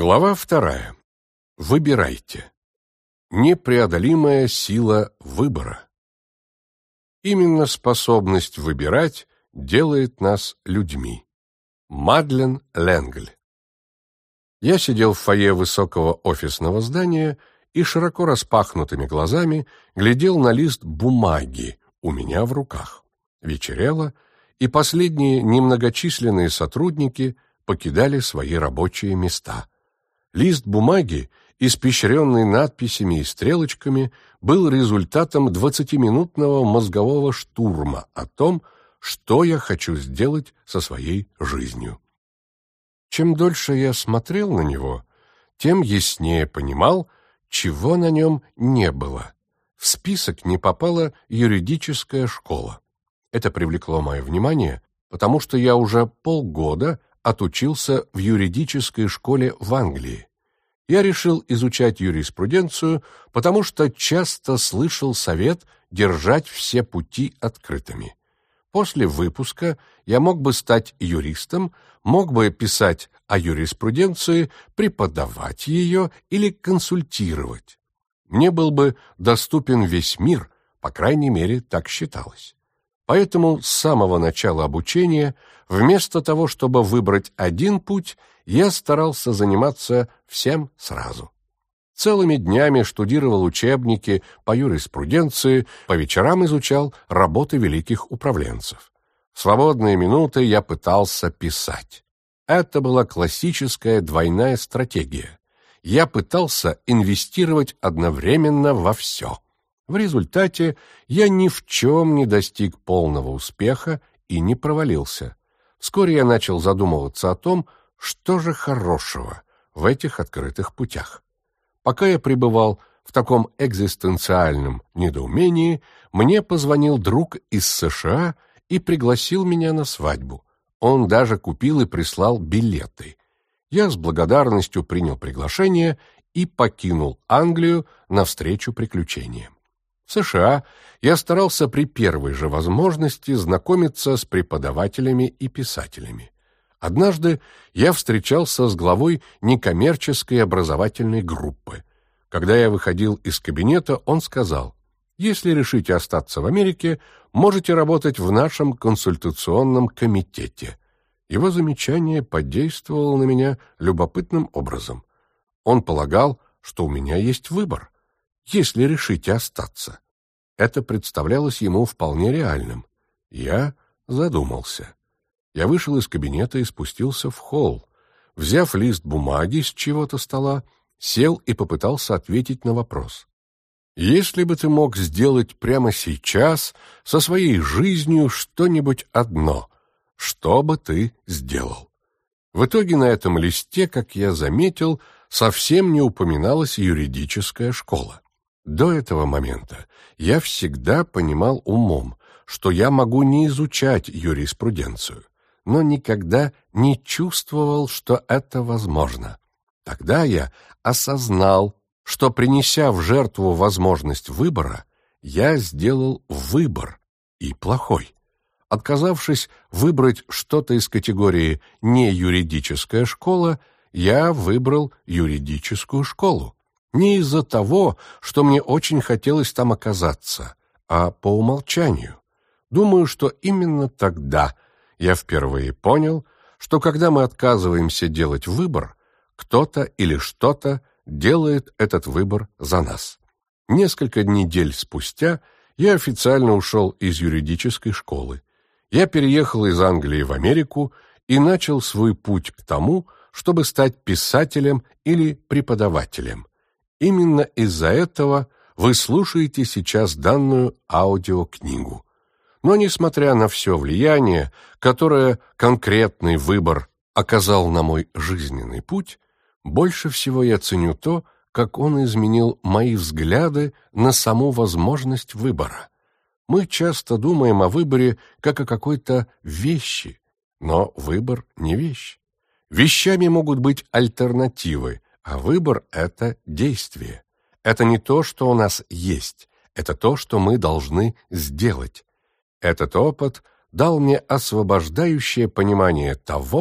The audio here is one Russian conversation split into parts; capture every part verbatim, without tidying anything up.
Глава вторая. Выбирайте. Непреодолимая сила выбора. Именно способность выбирать делает нас людьми. Мадлен Ленгль. Я сидел в фойе высокого офисного здания и широко распахнутыми глазами глядел на лист бумаги у меня в руках. Вечерело, и последние немногочисленные сотрудники покидали свои рабочие места. Лист бумаги, испещренный надписями и стрелочками, был результатом двадцатиминутного мозгового штурма о том, что я хочу сделать со своей жизнью. Чем дольше я смотрел на него, тем яснее понимал, чего на нем не было. В список не попала юридическая школа. Это привлекло мое внимание, потому что я уже полгода отучился в юридической школе в Англии. Я решил изучать юриспруденцию, потому что часто слышал совет держать все пути открытыми. После выпуска я мог бы стать юристом, мог бы писать о юриспруденции, преподавать ее или консультировать. Мне был бы доступен весь мир, по крайней мере, так считалось. Поэтому с самого начала обучения, вместо того, чтобы выбрать один путь, я старался заниматься всем сразу. Целыми днями штудировал учебники по юриспруденции, по вечерам изучал работы великих управленцев. В свободные минуты я пытался писать. Это была классическая двойная стратегия. Я пытался инвестировать одновременно во все. В результате я ни в чем не достиг полного успеха и не провалился. Вскоре я начал задумываться о том, что же хорошего в этих открытых путях. Пока я пребывал в таком экзистенциальном недоумении, мне позвонил друг из США и пригласил меня на свадьбу. Он даже купил и прислал билеты. Я с благодарностью принял приглашение и покинул Англию навстречу приключениям. В США я старался при первой же возможности знакомиться с преподавателями и писателями. Однажды я встречался с главой некоммерческой образовательной группы. Когда я выходил из кабинета, он сказал: «Если решите остаться в Америке, можете работать в нашем консультационном комитете». Его замечание подействовало на меня любопытным образом. Он полагал, что у меня есть выбор, если решите остаться. Это представлялось ему вполне реальным. Я задумался. Я вышел из кабинета и спустился в холл. Взяв лист бумаги с чьего-то стола, сел и попытался ответить на вопрос. Если бы ты мог сделать прямо сейчас со своей жизнью что-нибудь одно, что бы ты сделал? В итоге на этом листе, как я заметил, совсем не упоминалась юридическая школа. До этого момента я всегда понимал умом, что я могу не изучать юриспруденцию, но никогда не чувствовал, что это возможно. Тогда я осознал, что, принеся в жертву возможность выбора, я сделал выбор, и плохой. Отказавшись выбрать что-то из категории «не юридическая школа», я выбрал юридическую школу. Не из-за того, что мне очень хотелось там оказаться, а по умолчанию. Думаю, что именно тогда я впервые понял, что когда мы отказываемся делать выбор, кто-то или что-то делает этот выбор за нас. Несколько недель спустя я официально ушел из юридической школы. Я переехал из Англии в Америку и начал свой путь к тому, чтобы стать писателем или преподавателем. Именно из-за этого вы слушаете сейчас данную аудиокнигу. Но, несмотря на все влияние, которое конкретный выбор оказал на мой жизненный путь, больше всего я ценю то, как он изменил мои взгляды на саму возможность выбора. Мы часто думаем о выборе как о какой-то вещи, но выбор не вещь. Вещами могут быть альтернативы, а выбор — это действие. Это не то, что у нас есть, это то, что мы должны сделать. Этот опыт дал мне освобождающее понимание того,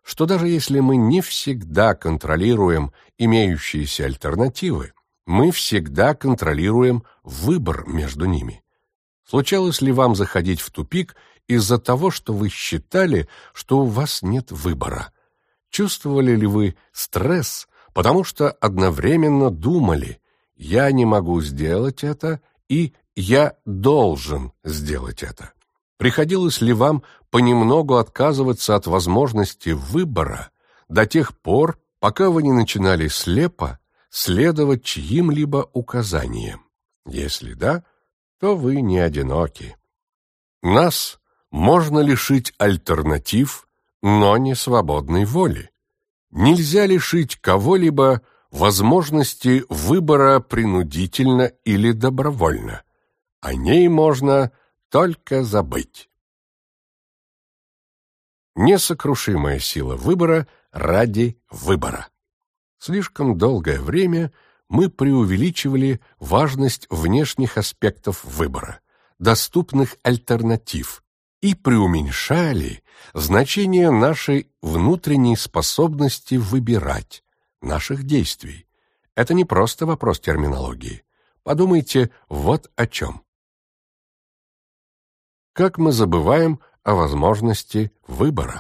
что даже если мы не всегда контролируем имеющиеся альтернативы, мы всегда контролируем выбор между ними. Случалось ли вам заходить в тупик из-за того, что вы считали, что у вас нет выбора? Чувствовали ли вы стресс, потому что одновременно думали «я не могу сделать это» и «я должен сделать это»? Приходилось ли вам понемногу отказываться от возможности выбора до тех пор, пока вы не начинали слепо следовать чьим-либо указаниям? Если да, то вы не одиноки. Нас можно лишить альтернатив, но не свободной воли. Нельзя лишить кого-либо возможности выбора принудительно или добровольно. О ней можно только забыть. Несокрушимая сила выбора ради выбора. Слишком долгое время мы преувеличивали важность внешних аспектов выбора, доступных альтернатив, и преуменьшали значение нашей внутренней способности выбирать, наших действий. Это не просто вопрос терминологии. Подумайте вот о чем. Как мы забываем о возможности выбора?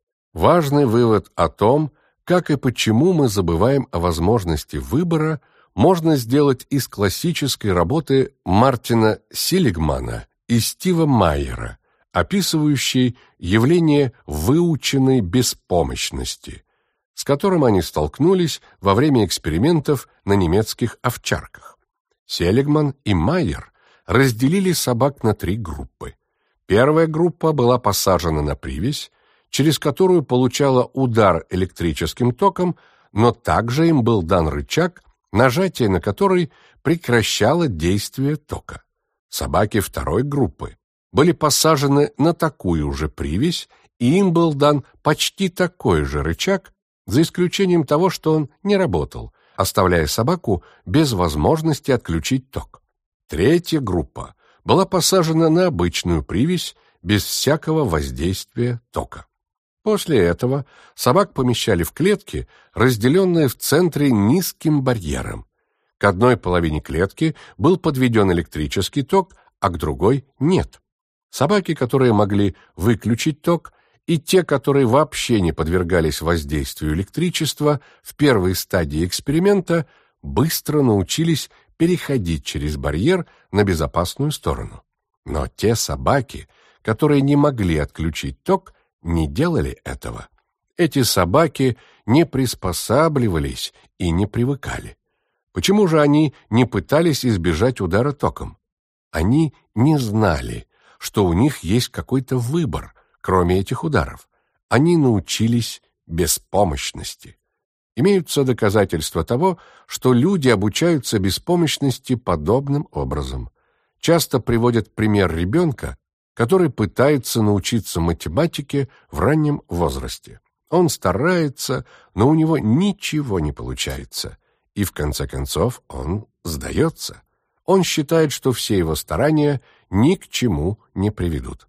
Важный вывод о том, как и почему мы забываем о возможности выбора, можно сделать из классической работы Мартина Силигмана и Стива Майера, описывающей явление выученной беспомощности, с которым они столкнулись во время экспериментов на немецких овчарках. Селигман и Майер разделили собак на три группы. Первая группа была посажена на привязь, через которую получала удар электрическим током, но также им был дан рычаг, нажатие на который прекращало действие тока. Собаки второй группы были посажены на такую же привязь, и им был дан почти такой же рычаг, за исключением того, что он не работал, оставляя собаку без возможности отключить ток. Третья группа была посажена на обычную привязь без всякого воздействия тока. После этого собак помещали в клетки, разделенные в центре низким барьером. К одной половине клетки был подведен электрический ток, а к другой нет. Собаки, которые могли выключить ток, и те, которые вообще не подвергались воздействию электричества, в первой стадии эксперимента быстро научились переходить через барьер на безопасную сторону. Но те собаки, которые не могли отключить ток, не делали этого. Эти собаки не приспосабливались и не привыкали. Почему же они не пытались избежать удара током? Они не знали, что у них есть какой-то выбор, кроме этих ударов. Они научились беспомощности. Имеются доказательства того, что люди обучаются беспомощности подобным образом. Часто приводят пример ребенка, который пытается научиться математике в раннем возрасте. Он старается, но у него ничего не получается, и в конце концов он сдается. Он считает, что все его старания ни к чему не приведут.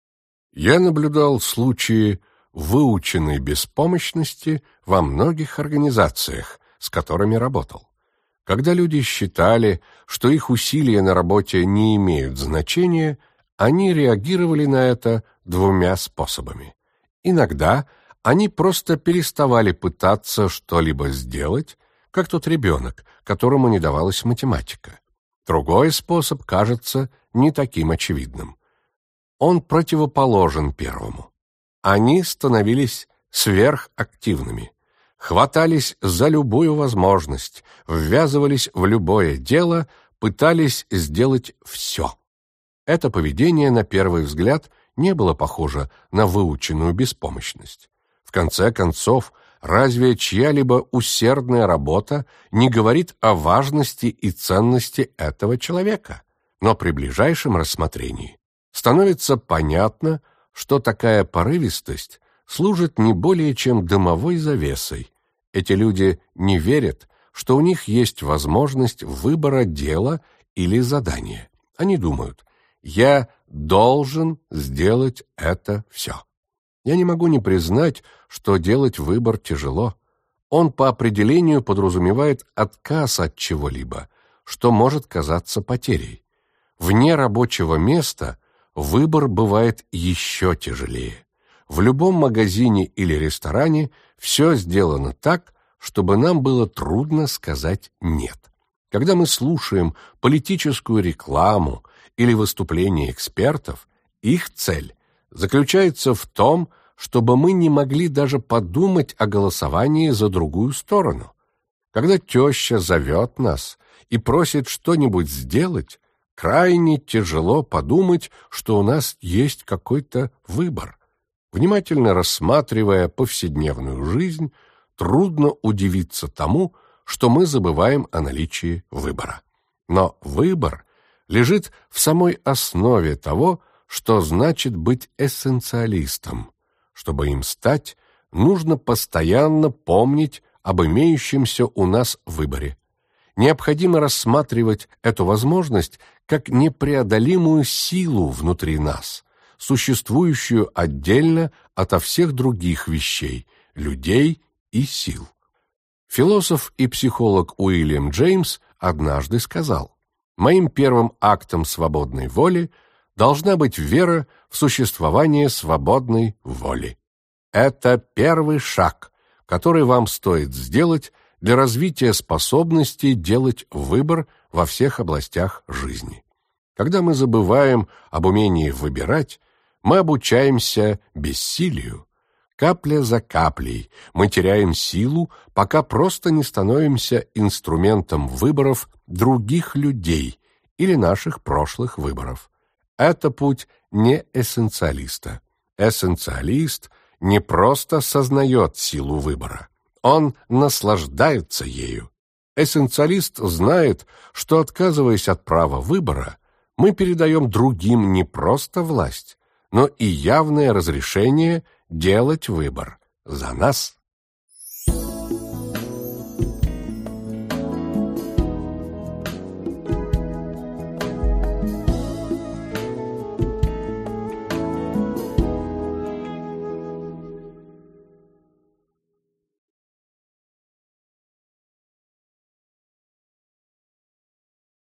Я наблюдал случаи выученной беспомощности во многих организациях, с которыми работал. Когда люди считали, что их усилия на работе не имеют значения, они реагировали на это двумя способами. Иногда они просто переставали пытаться что-либо сделать, как тот ребенок, которому не давалась математика. Другой способ кажется не таким очевидным. Он противоположен первому. Они становились сверхактивными, хватались за любую возможность, ввязывались в любое дело, пытались сделать все. Это поведение, на первый взгляд, не было похоже на выученную беспомощность. В конце концов, разве чья-либо усердная работа не говорит о важности и ценности этого человека? Но при ближайшем рассмотрении становится понятно, что такая порывистость служит не более чем дымовой завесой. Эти люди не верят, что у них есть возможность выбора дела или задания. Они думают: «Я должен сделать это все». Я не могу не признать, что делать выбор тяжело. Он по определению подразумевает отказ от чего-либо, что может казаться потерей. Вне рабочего места выбор бывает еще тяжелее. В любом магазине или ресторане все сделано так, чтобы нам было трудно сказать «нет». Когда мы слушаем политическую рекламу или выступления экспертов, их цель заключается в том, чтобы мы не могли даже подумать о голосовании за другую сторону. Когда теща зовет нас и просит что-нибудь сделать, крайне тяжело подумать, что у нас есть какой-то выбор. Внимательно рассматривая повседневную жизнь, трудно удивиться тому, что мы забываем о наличии выбора. Но выбор лежит в самой основе того, что значит быть эссенциалистом. Чтобы им стать, нужно постоянно помнить об имеющемся у нас выборе. Необходимо рассматривать эту возможность как непреодолимую силу внутри нас, существующую отдельно ото всех других вещей, людей и сил. Философ и психолог Уильям Джеймс однажды сказал: «Моим первым актом свободной воли должна быть вера в существование свободной воли. Это первый шаг, который вам стоит сделать для развития способности делать выбор во всех областях жизни. Когда мы забываем об умении выбирать, мы обучаемся бессилию. Капля за каплей мы теряем силу, пока просто не становимся инструментом выборов других людей или наших прошлых выборов. Это путь не эссенциалиста. Эссенциалист не просто сознает силу выбора, он наслаждается ею. Эссенциалист знает, что, отказываясь от права выбора, мы передаем другим не просто власть, но и явное разрешение делать выбор за нас.